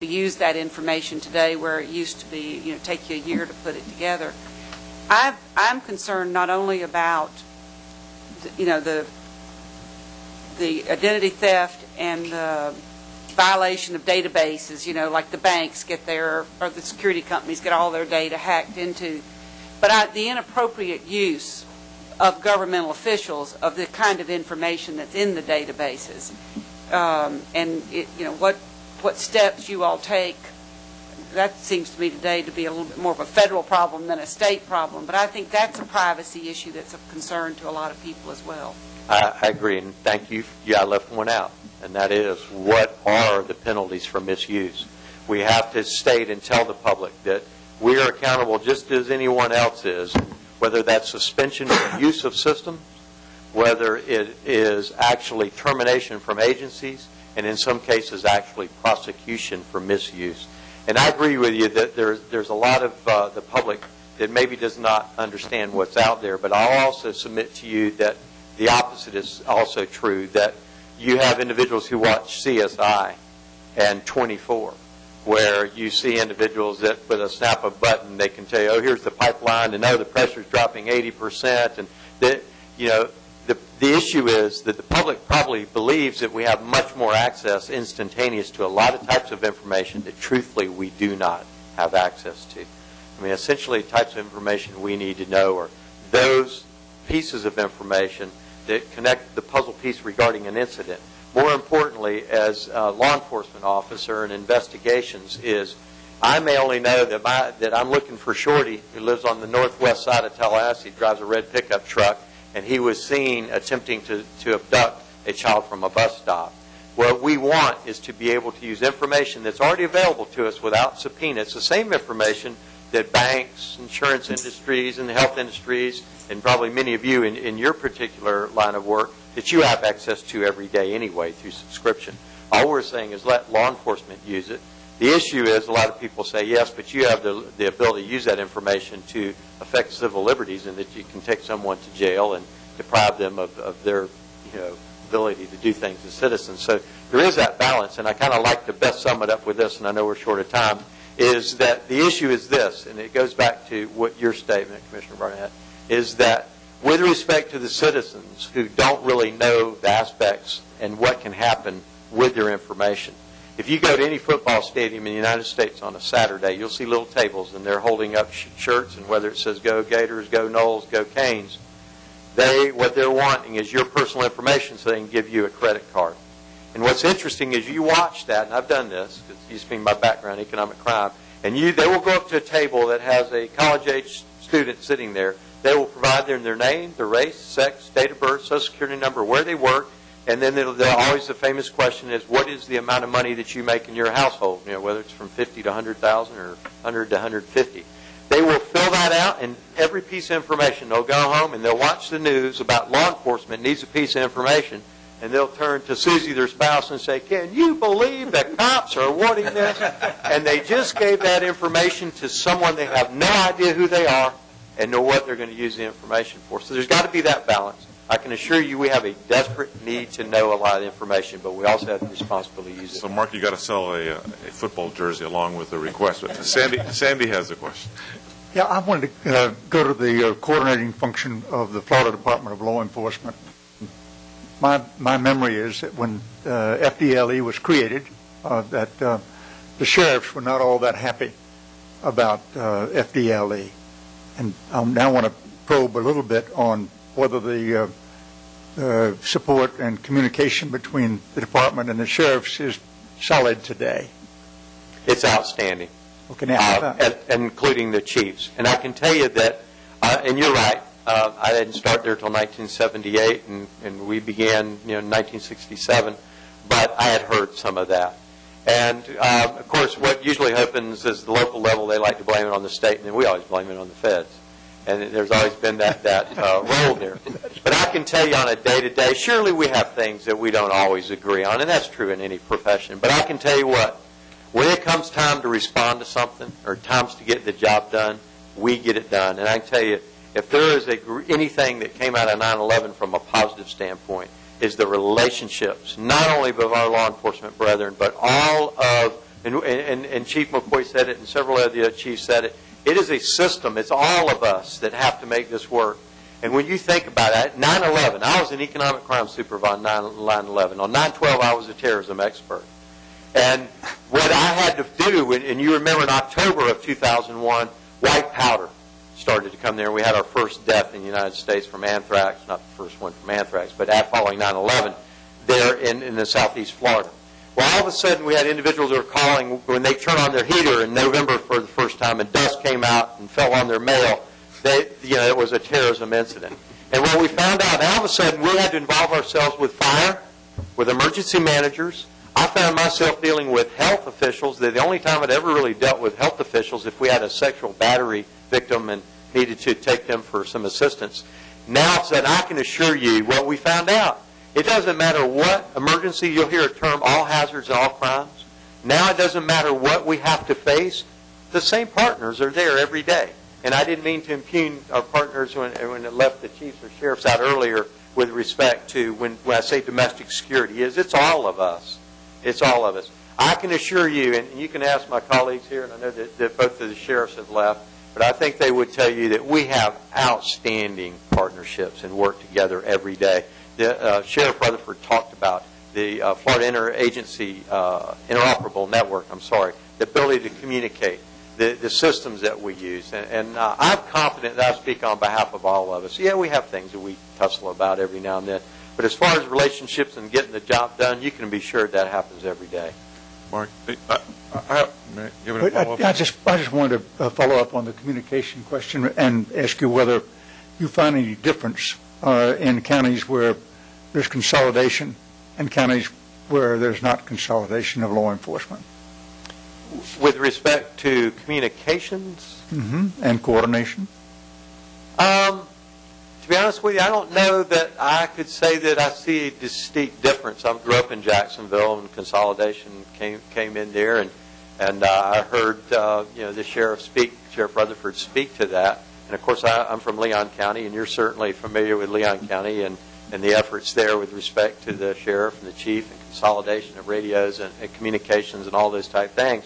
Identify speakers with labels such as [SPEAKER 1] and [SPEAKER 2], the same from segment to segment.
[SPEAKER 1] to use that information today, where it used to be, take you a year to put it together. I'm concerned not only about, the identity theft and the violation of databases, like the banks get or the security companies get all their data hacked into, but the inappropriate use of governmental officials of the kind of information that's in the databases, and what steps you all take. That seems to me today to be a little bit more of a federal problem than a state problem, but I think that's a privacy issue that's of concern to a lot of people as well.
[SPEAKER 2] I agree, and thank you. I left one out, and that is, what are the penalties for misuse? We have to state and tell the public that we are accountable just as anyone else is, whether that's suspension of use of systems, whether it is actually termination from agencies, and in some cases actually prosecution for misuse. And I agree with you that there's a lot of the public that maybe does not understand what's out there, but I'll also submit to you that the opposite is also true, that you have individuals who watch CSI and 24, where you see individuals that with a snap of a button, they can tell you, oh, here's the pipeline, and oh, the pressure's dropping 80%. And the issue is that the public probably believes that we have much more access instantaneous to a lot of types of information that truthfully we do not have access to. I mean, essentially types of information we need to know are those pieces of information that connect the puzzle piece regarding an incident. More importantly, as a law enforcement officer in investigations, is I may only know that I'm looking for Shorty, who lives on the northwest side of Tallahassee, drives a red pickup truck, and he was seen attempting to abduct a child from a bus stop. What we want is to be able to use information that's already available to us without subpoena. It's the same information that banks, insurance industries, and the health industries, and probably many of you in your particular line of work, that you have access to every day anyway through subscription. All we're saying is let law enforcement use it. The issue is a lot of people say, yes, but you have the ability to use that information to affect civil liberties, and that you can take someone to jail and deprive them of their ability to do things as citizens. So there is that balance, and I kind of like to best sum it up with this, and I know we're short of time, is that the issue is this, and it goes back to what your statement, Commissioner Barnett, is that with respect to the citizens who don't really know the aspects and what can happen with their information, if you go to any football stadium in the United States on a Saturday, you'll see little tables, and they're holding up shirts, and whether it says Go Gators, Go Noles, Go Canes, what they're wanting is your personal information so they can give you a credit card. And what's interesting is you watch that, and I've done this, because it used to be my background, economic crime, and they will go up to a table that has a college-age student sitting there. They will provide their name, their race, sex, date of birth, social security number, where they work, and then always the famous question is, what is the amount of money that you make in your household? Whether it's from $50 to $100,000 or $100 to $150. They will fill that out, and every piece of information, they'll go home and they'll watch the news about law enforcement needs a piece of information, and they'll turn to Susie, their spouse, and say, can you believe that cops are wanting this? And they just gave that information to someone they have no idea who they are and know what they're going to use the information for. So there's got to be that balance. I can assure you we have a desperate need to know a lot of information, but we also have the responsibility to use it.
[SPEAKER 3] So, Mark, you got to sell a football jersey along with the request. But Sandy has a question.
[SPEAKER 4] Yeah, I wanted to go to the coordinating function of the Florida Department of Law Enforcement. My memory is that when FDLE was created, that the sheriffs were not all that happy about FDLE. And I now want to probe a little bit on whether the support and communication between the department and the sheriffs is solid today.
[SPEAKER 2] It's outstanding,
[SPEAKER 4] okay, now,
[SPEAKER 2] including the chiefs. And I can tell you that, and you're right, I didn't start there until 1978, and we began in 1967, but I had heard some of that. And, of course, what usually happens is the local level, they like to blame it on the state, and then we always blame it on the feds. And there's always been that role there. But I can tell you on a day-to-day, surely we have things that we don't always agree on, and that's true in any profession. But I can tell you what, when it comes time to respond to something or times to get the job done, we get it done. And I can tell you, if there is anything that came out of 9/11 from a positive standpoint, is the relationships, not only with our law enforcement brethren, but all of and Chief McCoy said it, and several of the chiefs said it. It is a system. It's all of us that have to make this work. And when you think about it, 9/11, I was an economic crime supervisor on 9/11. On 9/12, I was a terrorism expert. And what I had to do, and you remember in October of 2001, white powder started to come there. We had our first death in the United States from anthrax, not the first one from anthrax, but following 9/11 there in the southeast Florida. Well, all of a sudden, we had individuals that were calling when they turned on their heater in November for the first time, and dust came out and fell on their mail. It was a terrorism incident. And what we found out, all of a sudden, we had to involve ourselves with fire, with emergency managers. I found myself dealing with health officials. The only time I'd ever really dealt with health officials if we had a sexual battery victim and needed to take them for some assistance. Now, said I can assure you what we found out. It doesn't matter what emergency, you'll hear a term, all hazards, all crimes. Now it doesn't matter what we have to face. The same partners are there every day. And I didn't mean to impugn our partners when it left the chiefs or sheriffs out earlier with respect to when I say domestic security it's all of us. It's all of us. I can assure you, and you can ask my colleagues here, and I know that both of the sheriffs have left, but I think they would tell you that we have outstanding partnerships and work together every day. Sheriff Rutherford talked about the Florida Interagency Interoperable Network, the ability to communicate, the systems that we use. And I'm confident that I speak on behalf of all of us. Yeah, we have things that we tussle about every now and then. But as far as relationships and getting the job done, you can be sure that happens every day.
[SPEAKER 3] Mark, may I give it a follow-up?
[SPEAKER 4] I just wanted to follow up on the communication question and ask you whether you find any difference in counties where there's consolidation and counties where there's not consolidation of law enforcement.
[SPEAKER 2] With respect to communications?
[SPEAKER 4] And coordination?
[SPEAKER 2] To be honest with you, I don't know that I could say that I see a distinct difference. I grew up in Jacksonville, and consolidation came in there, and I heard the Sheriff Rutherford speak to that. And of course, I'm from Leon County, and you're certainly familiar with Leon County and the efforts there with respect to the sheriff and the chief and consolidation of radios and communications and all those type things.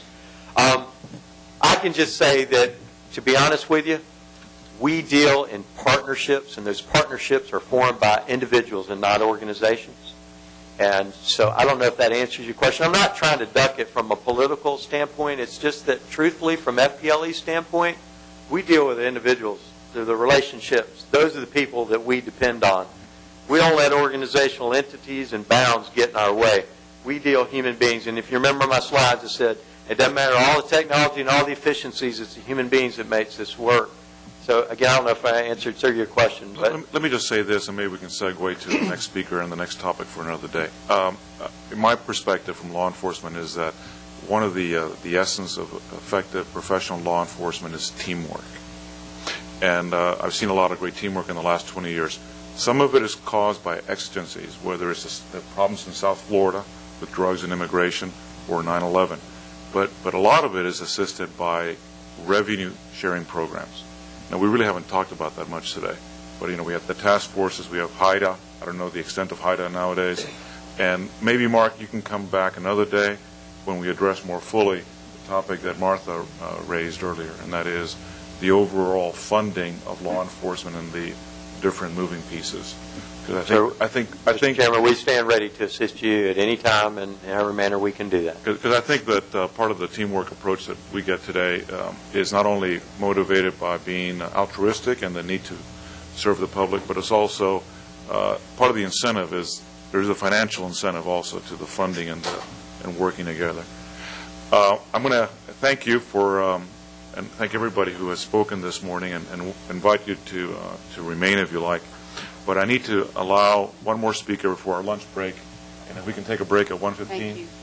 [SPEAKER 2] I can just say that, to be honest with you, we deal in partnerships, and those partnerships are formed by individuals and not organizations. And so I don't know if that answers your question. I'm not trying to duck it from a political standpoint. It's just that, truthfully, from FPLE's standpoint, we deal with individuals. They're the relationships. Those are the people that we depend on. We don't let organizational entities and bounds get in our way. We deal human beings. And if you remember my slides, I said, it doesn't matter all the technology and all the efficiencies, it's the human beings that makes this work. So, again, I don't know if I answered your question. But
[SPEAKER 3] let me just say this, and maybe we can segue to the next speaker and the next topic for another day. In my perspective from law enforcement is that one of the essence of effective professional law enforcement is teamwork. And I've seen a lot of great teamwork in the last 20 years. Some of it is caused by exigencies, whether it's the problems in South Florida with drugs and immigration or 9/11. But a lot of it is assisted by revenue sharing programs. Now, we really haven't talked about that much today. But, we have the task forces, we have HIDA. I don't know the extent of HIDA nowadays. And maybe, Mark, you can come back another day when we address more fully the topic that Martha raised earlier, and that is the overall funding of law enforcement and the different moving pieces. I think,
[SPEAKER 2] Mr. Chairman, we stand ready to assist you at any time and in every manner we can do that.
[SPEAKER 3] Because I think that part of the teamwork approach that we get today is not only motivated by being altruistic and the need to serve the public, but it's also part of the incentive is there's a financial incentive also to the funding and working together. I'm going to thank you for and thank everybody who has spoken this morning and invite you to remain if you like. But I need to allow one more speaker before our lunch break, and if we can take a break at 1:15.
[SPEAKER 1] Thank you.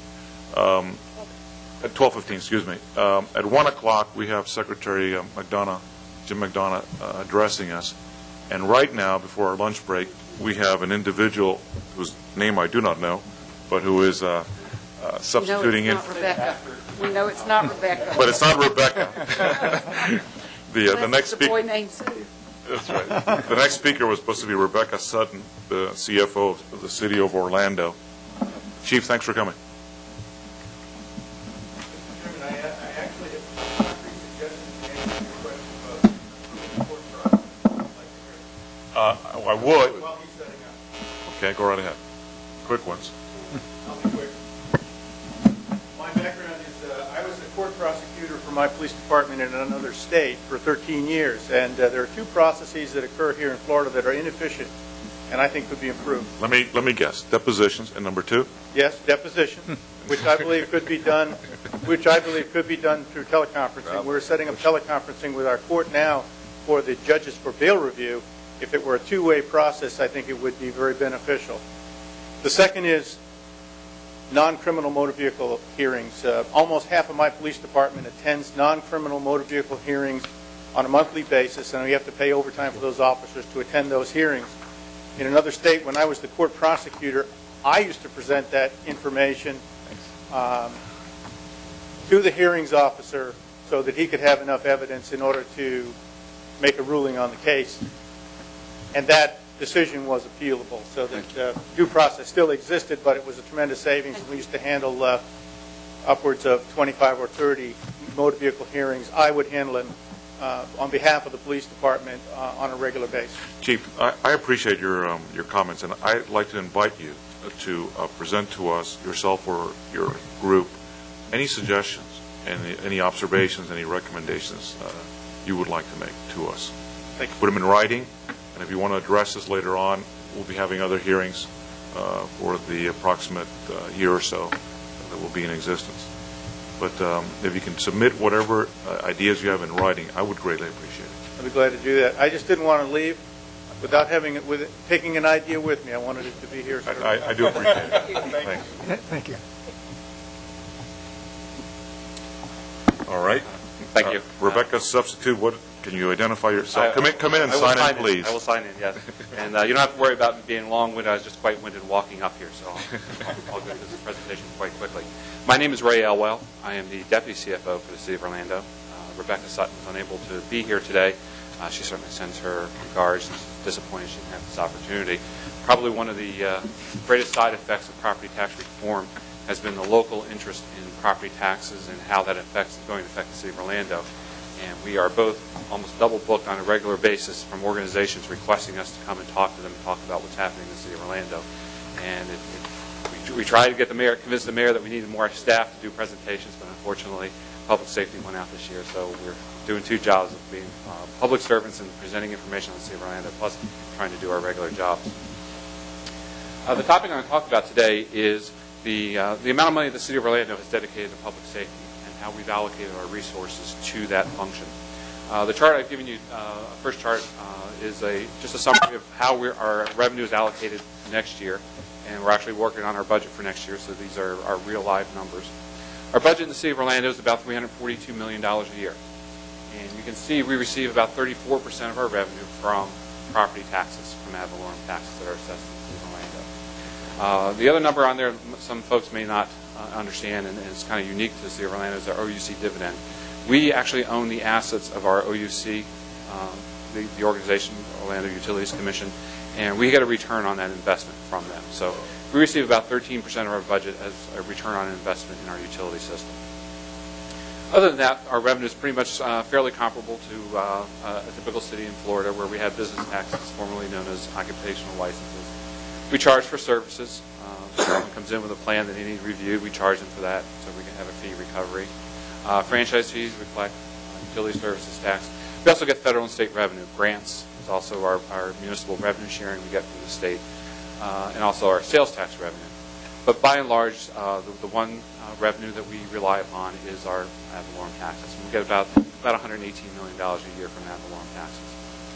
[SPEAKER 3] At 12:15, excuse me. At 1 o'clock, we have Secretary Jim McDonough, addressing us. And right now, before our lunch break, we have an individual whose name I do not know, but who is substituting in.
[SPEAKER 1] We know it's not Rebecca.
[SPEAKER 3] But it's not Rebecca. The next
[SPEAKER 1] speaker.
[SPEAKER 3] speaker.
[SPEAKER 1] Boy named Sue.
[SPEAKER 3] That's right. The next speaker was supposed to be Rebecca Sutton, the CFO of the City of Orlando. Chief, thanks for coming. I would.
[SPEAKER 5] While he's setting up.
[SPEAKER 3] Okay, go right ahead. Quick ones.
[SPEAKER 5] I'll be quick. My background is I was a court prosecutor for my police department in another state for 13 years, and there are two processes that occur here in Florida that are inefficient and I think could be improved.
[SPEAKER 3] Let me guess. Depositions, and number two?
[SPEAKER 5] Yes, deposition, which I believe could be done through teleconferencing. We're setting up teleconferencing with our court now for the judges for bail review. If it were a two-way process, I think it would be very beneficial. The second is non-criminal motor vehicle hearings. Almost half of my police department attends non-criminal motor vehicle hearings on a monthly basis, and we have to pay overtime for those officers to attend those hearings. In another state, when I was the court prosecutor, I used to present that information to the hearings officer so that he could have enough evidence in order to make a ruling on the case. And that decision was appealable, so that due process still existed, but it was a tremendous savings. We used to handle upwards of 25 or 30 motor vehicle hearings. I would handle them on behalf of the police department on a regular basis.
[SPEAKER 3] Chief, I appreciate your comments, and I'd like to invite you to present to us, yourself or your group, any suggestions, any observations, any recommendations you would like to make to us.
[SPEAKER 5] Thank you.
[SPEAKER 3] Put them in writing, and if you want to address this later on, we'll be having other hearings for the approximate year or so that will be in existence. But if you can submit whatever ideas you have in writing, I would greatly appreciate it.
[SPEAKER 5] I'd be glad to do that. I just didn't want to leave without taking an idea with me. I wanted it to be here.
[SPEAKER 3] I do appreciate it. Thanks.
[SPEAKER 4] Thank you.
[SPEAKER 3] All right.
[SPEAKER 6] Thank you.
[SPEAKER 3] Rebecca, substitute, can you identify yourself? Come in and sign in, please.
[SPEAKER 6] I will sign in, yes. And you don't have to worry about me being long-winded. I was just quite winded walking up here, so I'll go through this presentation quite quickly. My name is Ray Elwell. I am the Deputy CFO for the City of Orlando. Rebecca Sutton is unable to be here today. She certainly sends her regards. She's disappointed she didn't have this opportunity. Probably one of the greatest side effects of property tax reform has been the local interest in property taxes and how that is going to affect the City of Orlando. And we are both almost double booked on a regular basis from organizations requesting us to come and talk to them and talk about what's happening in the City of Orlando. And we tried to convince the mayor that we needed more staff to do presentations, but unfortunately public safety went out this year, so we're doing two jobs of being public servants and presenting information on the City of Orlando, plus trying to do our regular jobs. The topic I'm going to talk about today is the amount of money the City of Orlando has dedicated to public safety and how we've allocated our resources to that function. The chart I've given you, first chart, is just a summary of how our revenue is allocated next year, and we're actually working on our budget for next year, so these are our real live numbers. Our budget in the City of Orlando is about $342 million a year, and you can see we receive about 34% of our revenue from property taxes, from ad valorem taxes that are assessed in the City of Orlando. The other number on there, some folks may not understand, and it's kind of unique to the City of Orlando, is our OUC dividend. We actually own the assets of our OUC, the organization, Orlando Utilities Commission, and we get a return on that investment from them. So we receive about 13% of our budget as a return on investment in our utility system. Other than that, our revenue is pretty much fairly comparable to a typical city in Florida where we have business taxes, formerly known as occupational licenses. We charge for services. If someone comes in with a plan that they need reviewed, we charge them for that so we can have a fee recovery. Franchise fees reflect utility services tax. We also get federal and state revenue. Grants is also our municipal revenue sharing we get from the state, and also our sales tax revenue. But by and large, the one revenue that we rely upon is our ad valorem taxes. We get about $118 million a year from ad valorem taxes.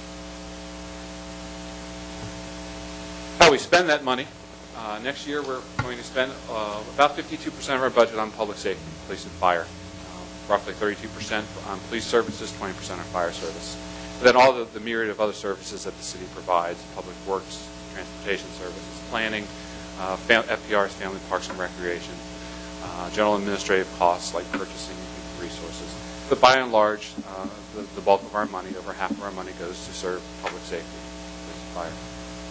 [SPEAKER 6] How we spend that money. Next year, we're going to spend about 52% of our budget on public safety, police and fire. Roughly 32% on police services, 20% on fire service. And then all the myriad of other services that the city provides, public works, transportation services, planning, FPRs, family parks and recreation, general administrative costs like purchasing resources. But by and large, the bulk of our money, over half of our money, goes to serve public safety, police and fire.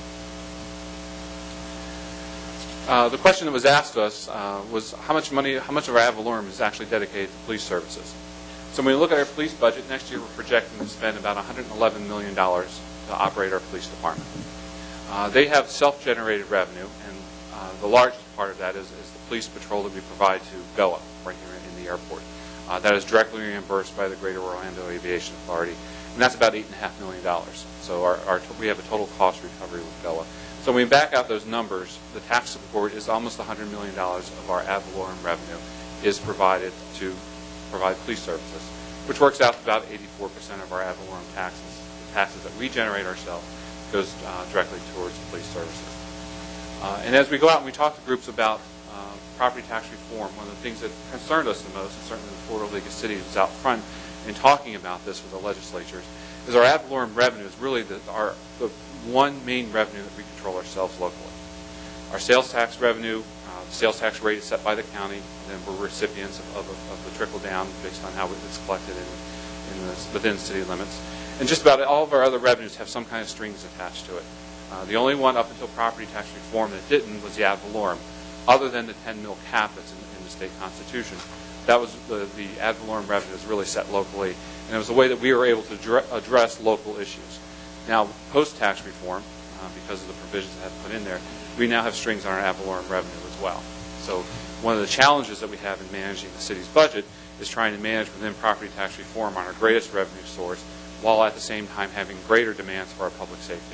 [SPEAKER 6] The question that was asked us was how much of our ad valorem is actually dedicated to police services. So when we look at our police budget, next year we're projecting to spend about $111 million to operate our police department. They have self-generated revenue, and the largest part of that is the police patrol that we provide to GOA right here in the airport. That is directly reimbursed by the Greater Orlando Aviation Authority, and that's about $8.5 million. So we have a total cost recovery with GOA. So when we back out those numbers, the tax support is almost $100 million of our ad valorem revenue is provided to provide police services, which works out to about 84% of our ad valorem taxes. The taxes that we generate ourselves goes directly towards police services. And as we go out and we talk to groups about property tax reform, one of the things that concerned us the most, and certainly the Florida League of Cities was out front in talking about this with the legislatures, is our ad valorem revenue is really the one main revenue that we control ourselves locally. Our sales tax revenue, the sales tax rate is set by the county, and then we're recipients of the trickle down based on how it's collected within city limits. And just about all of our other revenues have some kind of strings attached to it. The only one up until property tax reform that didn't was the ad valorem, other than the 10 mil cap that's in the state constitution. That was the ad valorem revenue is really set locally, and it was a way that we were able to address local issues. Now, post-tax reform, because of the provisions that have put in there, we now have strings on our ad valorem revenue as well. So one of the challenges that we have in managing the city's budget is trying to manage within property tax reform on our greatest revenue source, while at the same time having greater demands for our public safety.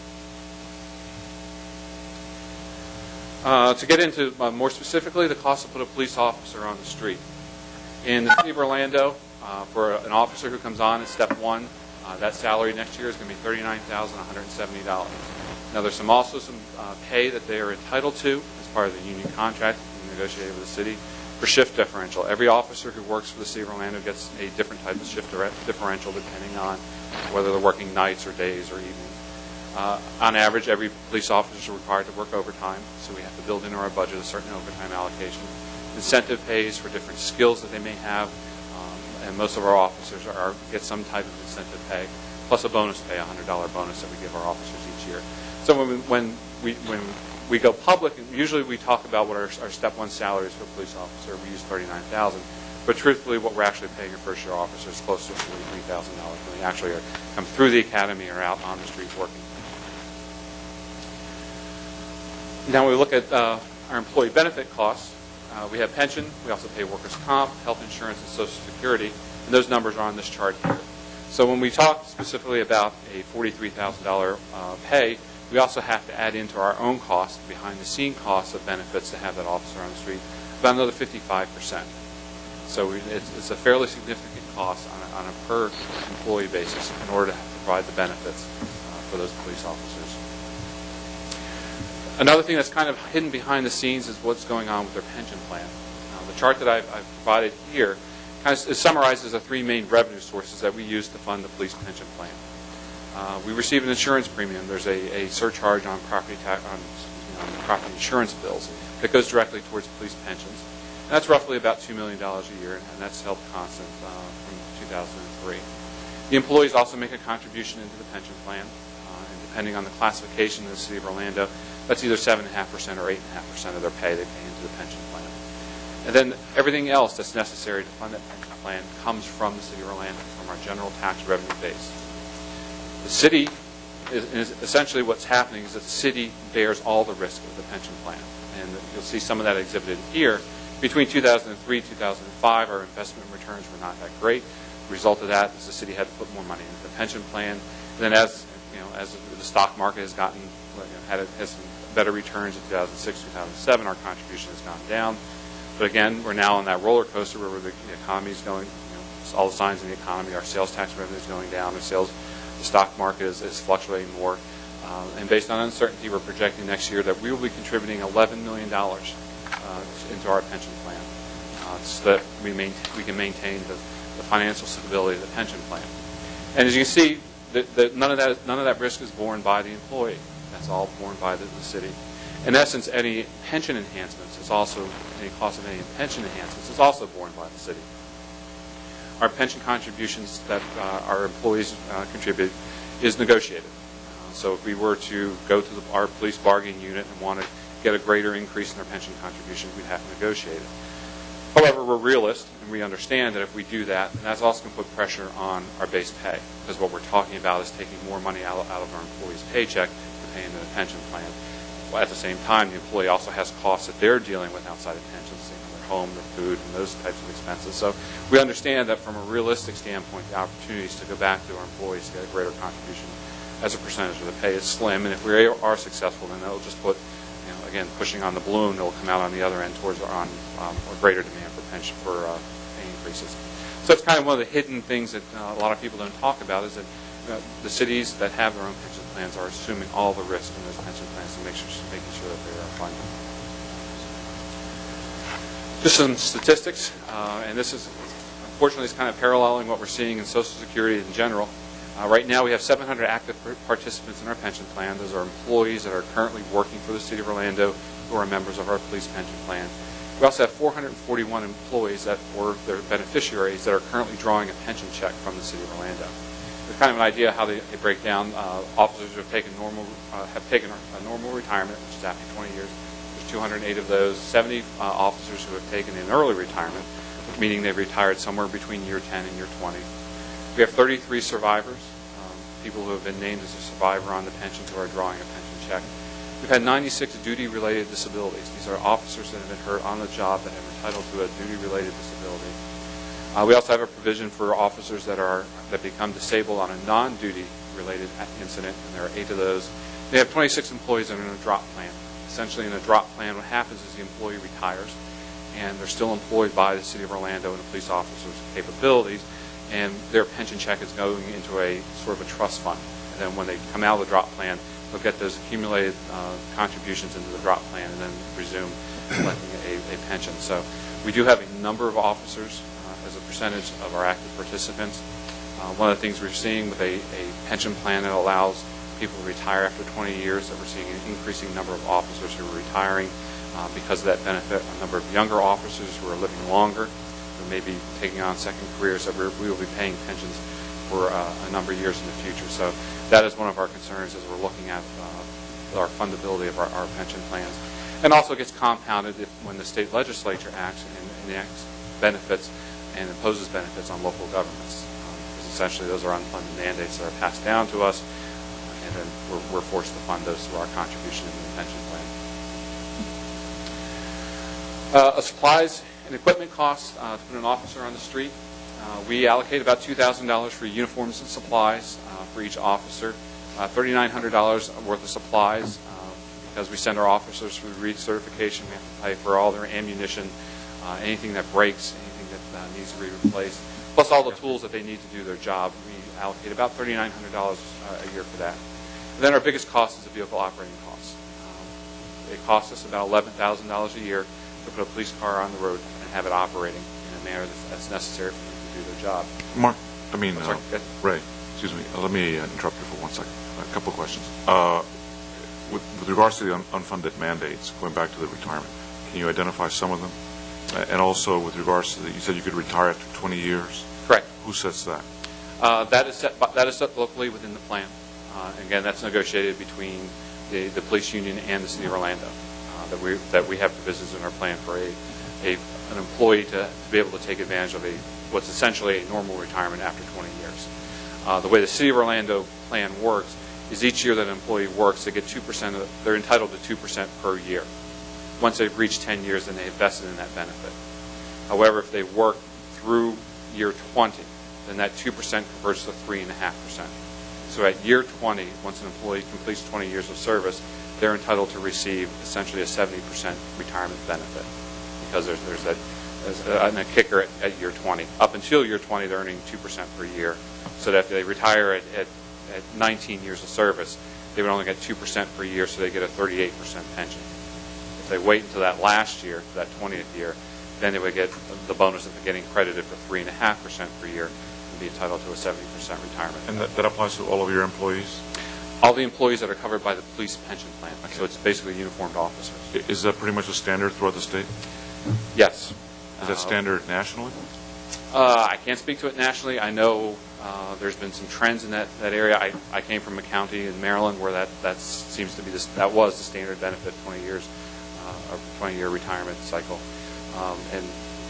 [SPEAKER 6] To get into more specifically, the cost to put a police officer on the street. In the city of Orlando, for an officer who comes on at step one, that salary next year is going to be $39,170. Now, there's also some pay that they are entitled to as part of the union contract negotiated with the city for shift differential. Every officer who works for the city of Orlando gets a different type of shift differential depending on whether they're working nights or days or evenings. On average, every police officer is required to work overtime, so we have to build into our budget a certain overtime allocation. Incentive pays for different skills that they may have, and most of our officers get some type of incentive pay, plus a bonus pay, a $100 bonus that we give our officers each year. So when we go public, usually we talk about what our step one salary is for a police officer. We use $39,000, but truthfully, what we're actually paying our first year officers is close to $43,000 when they actually come through the academy or out on the streets working. Now, when we look at our employee benefit costs, we have pension, we also pay workers' comp, health insurance, and Social Security, and those numbers are on this chart here. So when we talk specifically about a $43,000 pay, we also have to add into our own costs, behind-the-scene costs of benefits to have that officer on the street, about another 55%. So it's a fairly significant cost on a per employee basis in order to provide the benefits for those police officers. Another thing that's kind of hidden behind the scenes is what's going on with their pension plan. The chart that I've provided here kind of summarizes the three main revenue sources that we use to fund the police pension plan. We receive an insurance premium. There's a surcharge on property property insurance bills that goes directly towards police pensions. And that's roughly about $2 million a year, and that's held constant from 2003. The employees also make a contribution into the pension plan, and depending on the classification of the City of Orlando, that's either 7.5% or 8.5% of their pay they pay into the pension plan. And then everything else that's necessary to fund that pension plan comes from the City of Orlando, from our general tax revenue base. The city is essentially what's happening is that the city bears all the risk of the pension plan. And you'll see some of that exhibited here. Between 2003 and 2005, our investment returns were not that great. The result of that is the city had to put more money into the pension plan. And then as the stock market has has some better returns in 2006, 2007, our contribution has gone down. But again, we're now on that roller coaster where the economy is going, all the signs in the economy, our sales tax revenue is going down, the stock market is fluctuating more. And based on uncertainty, we're projecting next year that we will be contributing $11 million into our pension plan so that we can maintain the financial stability of the pension plan. And as you can see, none of that risk is borne by the employee. That's all borne by the city. In essence, any pension enhancements is also, any cost of any pension enhancements is also borne by the city. Our pension contributions that our employees contribute is negotiated. So if we were to go to our police bargaining unit and want to get a greater increase in their pension contributions, we'd have to negotiate it. However, we're realists, and we understand that if we do that, then that's also going to put pressure on our base pay, because what we're talking about is taking more money out of our employee's paycheck to pay into the pension plan. Well, at the same time, the employee also has costs that they're dealing with outside of pensions, their home, their food, and those types of expenses. So we understand that from a realistic standpoint, the opportunities to go back to our employees to get a greater contribution as a percentage of the pay is slim, and if we are successful, then that'll just put, again, pushing on the balloon that will come out on the other end towards a greater demand for pension pay increases. So that's kind of one of the hidden things that a lot of people don't talk about, is that the cities that have their own pension plans are assuming all the risk in those pension plans and making sure that they are funded. Just some statistics, and this is unfortunately is kind of paralleling what we're seeing in Social Security in general. Right now we have 700 active participants in our pension plan. Those are employees that are currently working for the City of Orlando who are members of our police pension plan. We also have 441 employees that were their beneficiaries that are currently drawing a pension check from the City of Orlando. There's kind of an idea how they break down. Officers who have taken a normal retirement, which is after 20 years. There's 208 of those. 70 officers who have taken an early retirement, meaning they've retired somewhere between year 10 and year 20. We have 33 survivors, people who have been named as a survivor on the pensions who are drawing a pension check. We've had 96 duty-related disabilities. These are officers that have been hurt on the job that have entitled to a duty-related disability. We also have a provision for officers that become disabled on a non-duty related incident, and there are 8 of those. They have 26 employees that are in a drop plan. Essentially, in a drop plan, what happens is the employee retires, and they're still employed by the City of Orlando and the police officers' capabilities, and their pension check is going into a sort of a trust fund. And then when they come out of the drop plan, they'll get those accumulated contributions into the drop plan and then resume collecting a pension. So we do have a number of officers as a percentage of our active participants. One of the things we're seeing with a pension plan that allows people to retire after 20 years, that we're seeing an increasing number of officers who are retiring because of that benefit, a number of younger officers who are living longer, who may be taking on second careers, that we will be paying pensions for a number of years in the future. So that is one of our concerns as we're looking at our fundability of our pension plans. And also gets compounded when the state legislature acts and enacts benefits and imposes benefits on local governments. Because essentially those are unfunded mandates that are passed down to us, and then we're forced to fund those through our contribution into the pension plan. Supplies and equipment costs to put an officer on the street. We allocate about $2,000 for uniforms and supplies for each officer, $3,900 worth of supplies because we send our officers through recertification. We have to pay for all their ammunition, anything that breaks, anything that needs to be replaced, plus all the tools that they need to do their job. We allocate about $3,900 a year for that. And then our biggest cost is the vehicle operating costs. It costs us about $11,000 a year to put a police car on the road and have it operating in a manner that's necessary for them to do their job.
[SPEAKER 3] Mark, Ray, excuse me. Let me interrupt you for 1 second. A couple of questions. With regards to the unfunded mandates, going back to the retirement, can you identify some of them? And also with regards to you said you could retire after 20 years?
[SPEAKER 6] Correct.
[SPEAKER 3] Who sets that?
[SPEAKER 6] That is set locally within the plan. Again, that's negotiated between the police union and the City of Orlando. That we have provisions in our plan for an employee to be able to take advantage of what's essentially a normal retirement after 20 years. The way the City of Orlando plan works is each year that an employee works, they get 2%. They're entitled to 2% per year. Once they've reached 10 years, then they invested in that benefit. However, if they work through year 20, then that 2% converts to 3.5%. So at year 20, once an employee completes 20 years of service, they're entitled to receive essentially a 70% retirement benefit because there's a kicker at year 20. Up until year 20, they're earning 2% per year. So that if they retire at 19 years of service, they would only get 2% per year, so they get a 38% pension. If they wait until that last year, that 20th year, then they would get the bonus of getting credited for 3.5% per year and be entitled to a 70% retirement.
[SPEAKER 3] And that applies to all of your employees?
[SPEAKER 6] All the employees that are covered by the police pension plan. Okay. So it's basically uniformed officers.
[SPEAKER 3] Is that pretty much a standard throughout the state?
[SPEAKER 6] Yes.
[SPEAKER 3] Is that standard nationally?
[SPEAKER 6] I can't speak to it nationally. I know there's been some trends in that area. I came from a county in Maryland where that seems to be that was the standard benefit, 20 years, or 20-year retirement cycle. And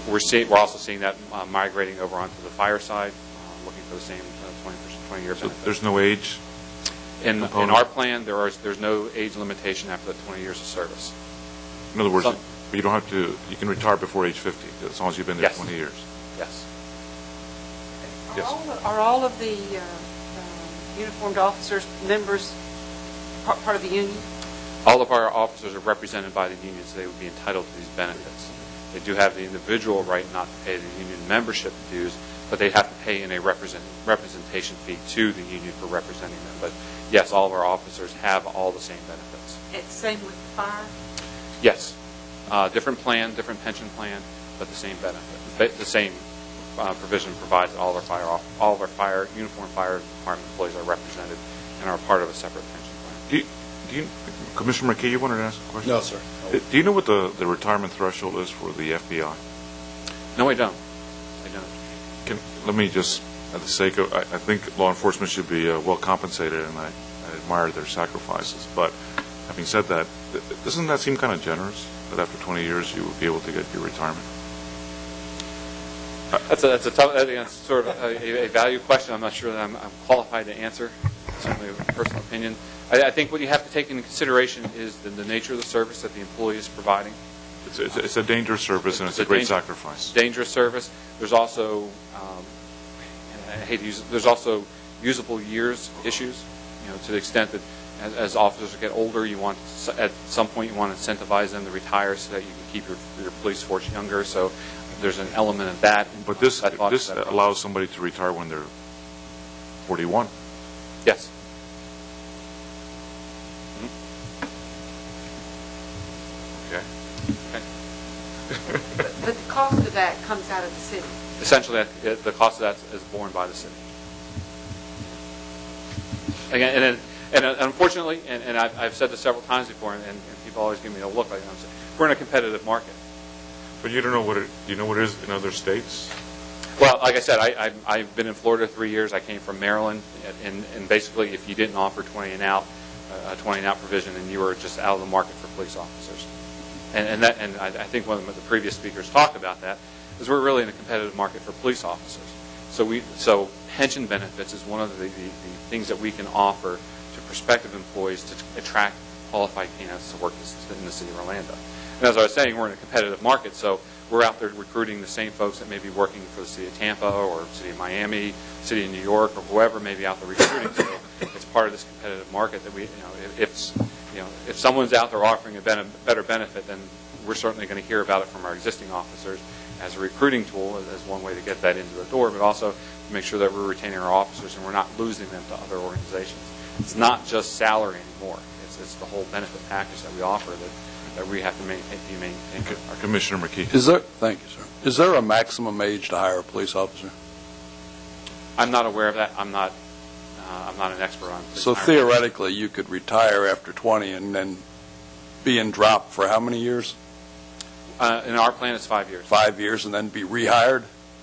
[SPEAKER 6] We're also seeing that migrating over onto the fire side, looking for the same 20-year
[SPEAKER 3] So
[SPEAKER 6] benefit.
[SPEAKER 3] there's no age?
[SPEAKER 6] In
[SPEAKER 3] component?
[SPEAKER 6] our plan, there's no age limitation after the 20 years of service.
[SPEAKER 3] In other words,
[SPEAKER 6] Some-
[SPEAKER 3] you don't have to, you can retire before age 50, as long as you've been there
[SPEAKER 6] Yes.
[SPEAKER 3] 20 years.
[SPEAKER 6] Yes.
[SPEAKER 3] Yes.
[SPEAKER 1] Are all of the uniformed officers members part of the union?
[SPEAKER 6] All of our officers are represented by the union, so they would be entitled to these benefits. They do have the individual right not to pay the union membership dues, but they have to pay in a representation fee to the union for representing them. But yes, all of our officers have all the same benefits.
[SPEAKER 1] It's same with the fire?
[SPEAKER 6] Yes. Different plan, different pension plan, but the same benefit. The same provision provides that all of our uniformed fire department employees are represented and are part of a separate pension plan.
[SPEAKER 3] Do you, Commissioner McKee, you wanted to ask a question?
[SPEAKER 7] No, sir.
[SPEAKER 3] Do you know what the retirement threshold is for the FBI?
[SPEAKER 6] No, I don't. I don't.
[SPEAKER 3] Let me just, at the sake of, I think law enforcement should be well compensated, and I admire their sacrifices. But having said that, doesn't that seem kind of generous, that after 20 years you would be able to get your retirement?
[SPEAKER 6] That's a tough, I think that's sort of a value question. I'm not sure that I'm qualified to answer. Certainly a personal opinion. I think what you have to take into consideration is the nature of the service that the employee is providing.
[SPEAKER 3] It's a dangerous service, and it's a great sacrifice.
[SPEAKER 6] Dangerous service. There's also, and I hate to use it, there's also usable years issues. You know, to the extent that as officers get older, you want at some point you want to incentivize them to retire so that you can keep your police force younger. So there's an element of that.
[SPEAKER 3] But this allows somebody to retire when they're 41.
[SPEAKER 6] Yes.
[SPEAKER 3] Okay.
[SPEAKER 1] But the cost of that comes out of the city.
[SPEAKER 6] Essentially, the cost of that is borne by the city. Again, and unfortunately, and I've said this several times before, and people always give me a look like I'm saying, we're in a competitive market.
[SPEAKER 3] But you don't know what it, do you know what it is in other states?
[SPEAKER 6] Well, like I said, I've been in Florida 3 years. I came from Maryland, and basically, if you didn't offer 20 and out provision, then you were just out of the market for police officers. And I think one of the previous speakers talked about that, is we're really in a competitive market for police officers. So pension benefits is one of the things that we can offer to prospective employees to attract qualified candidates to work in the city of Orlando. And as I was saying, we're in a competitive market, so we're out there recruiting the same folks that may be working for the city of Tampa or city of Miami, city of New York, or whoever may be out there recruiting. So it's part of this competitive market that we, if someone's out there offering a better benefit, then we're certainly going to hear about it from our existing officers as a recruiting tool, as one way to get that into the door, but also to make sure that we're retaining our officers and we're not losing them to other organizations. It's not just salary anymore. It's the whole benefit package that we offer that we have to maintain.
[SPEAKER 3] Commissioner McKee.
[SPEAKER 7] Thank you, sir. Is there a maximum age to hire a police officer?
[SPEAKER 6] I'm not aware of that. I'm not an expert on police
[SPEAKER 7] So
[SPEAKER 6] hiring.
[SPEAKER 7] theoretically, you could retire after 20 and then be in drop for how many years?
[SPEAKER 6] In our plan, it's 5 years.
[SPEAKER 7] 5 years, and then be rehired?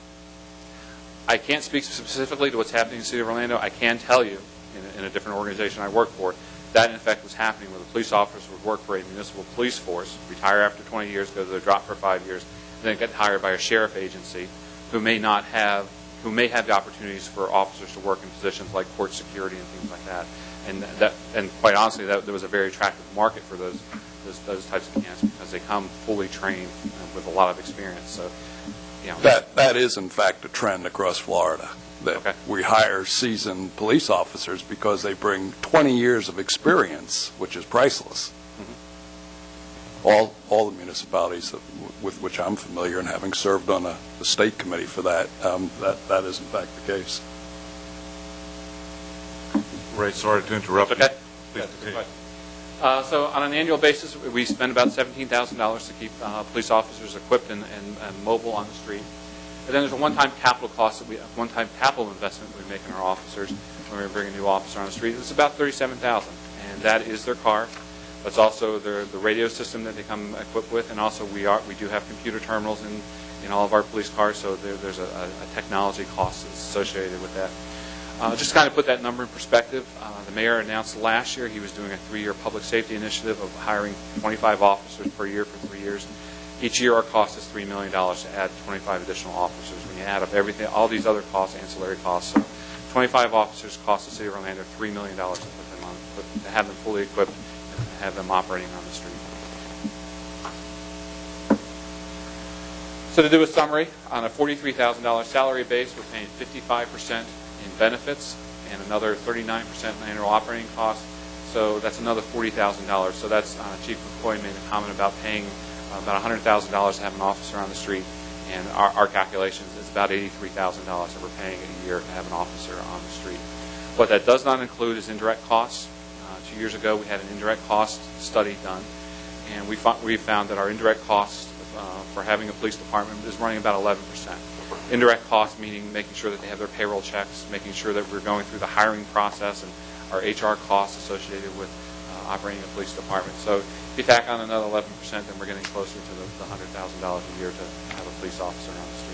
[SPEAKER 6] I can't speak specifically to what's happening in the city of Orlando. I can tell you, in a different organization I work for, that in effect was happening where the police officers would work for a municipal police force, retire after 20 years, go to the drop for 5 years, and then get hired by a sheriff agency who may have the opportunities for officers to work in positions like court security and things like that. And quite honestly, there was a very attractive market for those types of candidates because they come fully trained with a lot of experience. So,
[SPEAKER 7] That is, in fact, a trend across Florida, that
[SPEAKER 6] Okay.
[SPEAKER 7] we hire seasoned police officers because they bring 20 years of experience, which is priceless. All the municipalities with which I'm familiar, and having served on the state committee for that, that is, in fact, the case.
[SPEAKER 3] Ray, sorry to interrupt.
[SPEAKER 6] Okay.
[SPEAKER 3] Please continue.
[SPEAKER 6] So on an annual basis, we spend about $17,000 to keep police officers equipped and mobile on the street. And then there's a one-time capital cost one-time capital investment we make in our officers when we bring a new officer on the street. It's about $37,000, and that is their car. That's also the radio system that they come equipped with, and also we do have computer terminals in all of our police cars, so there's a technology cost that's associated with that. Just to kind of put that number in perspective, the mayor announced last year he was doing a 3-year public safety initiative of hiring 25 officers per year for 3 years. Each year, our cost is $3 million to add 25 additional officers. When you add up everything, all these other costs, ancillary costs, so 25 officers cost the City of Orlando $3 million to put them on, to have them fully equipped and have them operating on the street. So to do a summary, on a $43,000 salary base, we're paying 55% in benefits and another 39% in annual operating costs. So that's another $40,000. So that's Chief McCoy made a comment about paying about $100,000 to have an officer on the street, and our calculations is about $83,000 that we're paying a year to have an officer on the street. What that does not include is indirect costs. 2 years ago, we had an indirect cost study done, and we found that our indirect costs for having a police department is running about 11%. Indirect costs meaning making sure that they have their payroll checks, making sure that we're going through the hiring process and our HR costs associated with operating a police department. So if you tack on another 11%, then we're getting closer to the $100,000 a year to have a police officer on the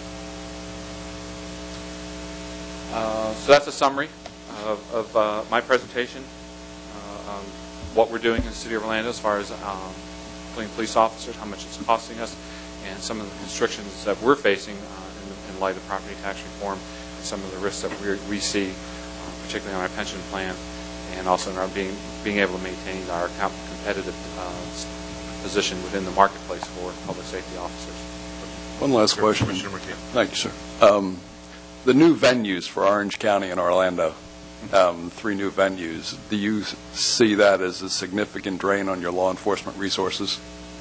[SPEAKER 6] street. So that's a summary of my presentation on what we're doing in the City of Orlando as far as employing police officers, how much it's costing us, and some of the constrictions that we're facing in light of property tax reform, and some of the risks that we see, particularly on our pension plan, and also in our being able to maintain our competitive position within the marketplace for public safety officers.
[SPEAKER 7] One last question. Thank you, sir. The new venues for Orange County and Orlando, 3 new venues, do you see that as a significant drain on your law enforcement resources?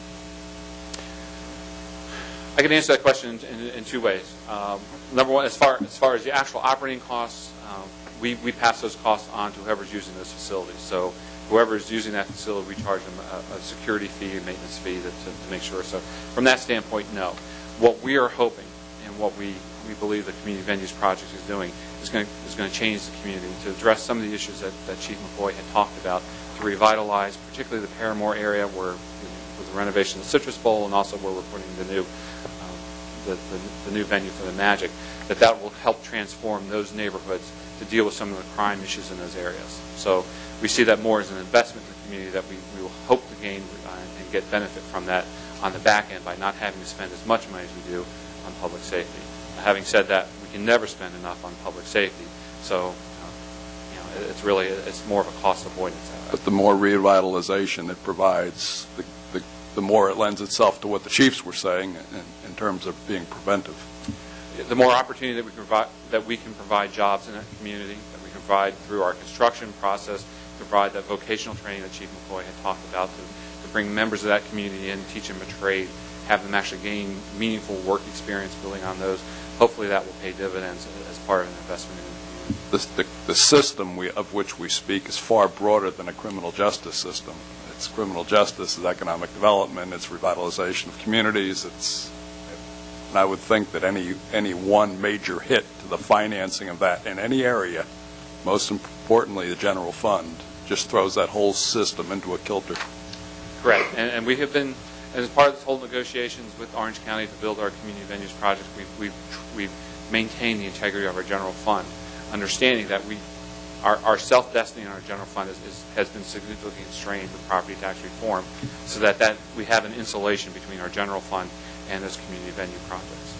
[SPEAKER 6] I can answer that question in 2 ways. Number one, as far as the actual operating costs, we pass those costs on to whoever's using those facilities. So whoever is using that facility, we charge them a security fee, a maintenance fee to make sure. So from that standpoint, no. What we are hoping and what we believe the Community Venues Project is doing is going to change the community to address some of the issues that Chief McCoy had talked about, to revitalize particularly the Paramore area where with the renovation of the Citrus Bowl and also where we're putting the new venue for the Magic, that will help transform those neighborhoods to deal with some of the crime issues in those areas. So we see that more as an investment in the community that we will hope to gain and get benefit from that on the back end by not having to spend as much money as we do on public safety. Having said that, we can never spend enough on public safety. So it's more of a cost avoidance.
[SPEAKER 7] But the more revitalization it provides, the more it lends itself to what the chiefs were saying in terms of being preventive.
[SPEAKER 6] The more opportunity that we can provide jobs in that community, that we can provide through our construction process, provide that vocational training that Chief McCoy had talked about to bring members of that community in, teach them a trade, have them actually gain meaningful work experience building on those. Hopefully that will pay dividends as part of an investment in the community.
[SPEAKER 7] The system of which we speak is far broader than a criminal justice system. It's criminal justice, it's economic development, it's revitalization of communities. And I would think that any one major hit to the financing of that in any area, most importantly the general fund, just throws that whole system into a kilter.
[SPEAKER 6] Correct. And we have been, as part of this whole negotiations with Orange County to build our community venues project, we've maintained the integrity of our general fund, understanding that our self-destiny in our general fund has been significantly constrained with property tax reform, so that we have an insulation between our general fund and those community venue projects.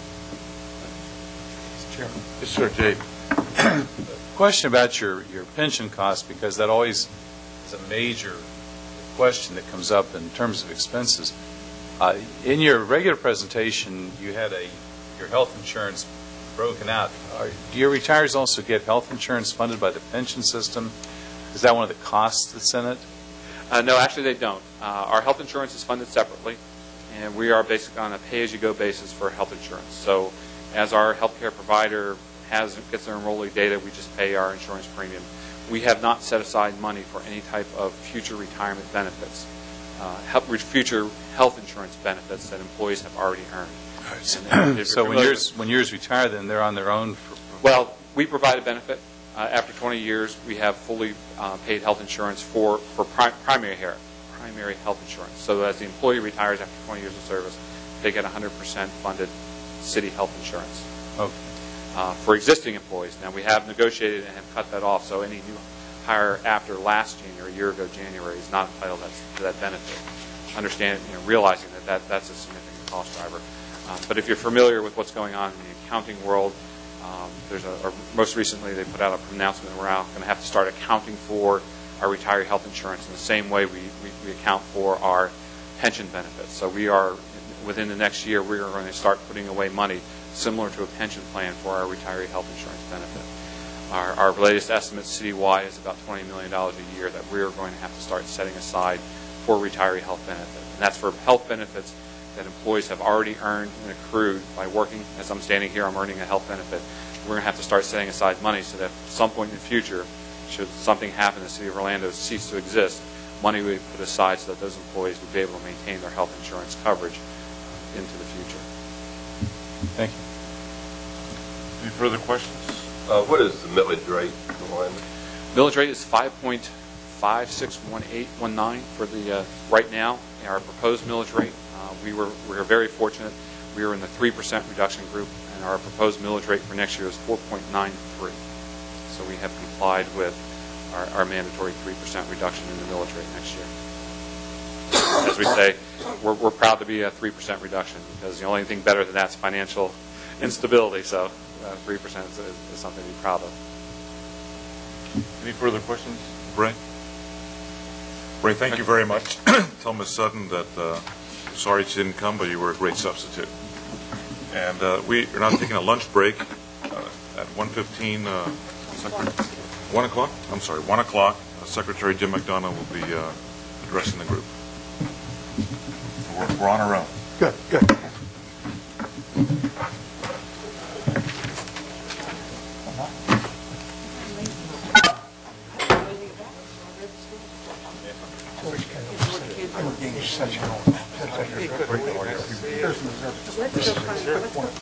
[SPEAKER 8] Mr. Chairman. Yes, sir, Jay. Question about your pension costs, because that always is a major question that comes up in terms of expenses. In your regular presentation, you had your health insurance broken out. Do your retirees also get health insurance funded by the pension system? Is that one of the costs that's in it?
[SPEAKER 6] No, actually they don't. Our health insurance is funded separately, and we are basically on a pay-as-you-go basis for health insurance. So as our healthcare provider gets their enrollee data, we just pay our insurance premium. We have not set aside money for any type of future retirement benefits, future health insurance benefits that employees have already earned.
[SPEAKER 8] So when yours retire, then they're on their own?
[SPEAKER 6] Well, we provide a benefit. After 20 years, we have fully paid health insurance for primary health insurance. So as the employee retires after 20 years of service, they get 100% funded city health insurance.
[SPEAKER 8] Okay.
[SPEAKER 6] For existing employees. Now, we have negotiated and have cut that off, so any new hire after last January, a year ago January, is not entitled to that benefit. Realizing that that's a significant cost driver. But if you're familiar with what's going on in the accounting world, most recently they put out an announcement that we're now going to have to start accounting for our retiree health insurance in the same way we account for our pension benefits. So within the next year, we are going to start putting away money similar to a pension plan for our retiree health insurance benefit. Our latest estimate citywide is about $20 million a year that we are going to have to start setting aside for retiree health benefits. And that's for health benefits that employees have already earned and accrued by working. As I'm standing here, I'm earning a health benefit. We're going to have to start setting aside money so that at some point in the future, should something happen, the City of Orlando cease to exist, money will be put aside so that those employees will be able to maintain their health insurance coverage into the future.
[SPEAKER 8] Thank you.
[SPEAKER 3] Any further questions?
[SPEAKER 9] What is the millage rate in Orlando?
[SPEAKER 6] Millage rate is 5.561819 for the right now. Our proposed millage rate, we were very fortunate. We were in the 3% reduction group, and our proposed millage rate for next year is 4.93. So we have complied with our mandatory 3% reduction in the millage rate next year. As we say, we're proud to be a 3% reduction, because the only thing better than that is financial instability. So 3% is something to be proud of.
[SPEAKER 3] Any further questions? Bray? Bray, thank you very much. Tell Ms. Sutton that sorry she didn't come, but you were a great substitute. And we are now taking a lunch break at 1:15. 1 o'clock? I'm sorry, 1 o'clock. Secretary Jim McDonough will be addressing the group. We're on our own.
[SPEAKER 4] Good, good. Such an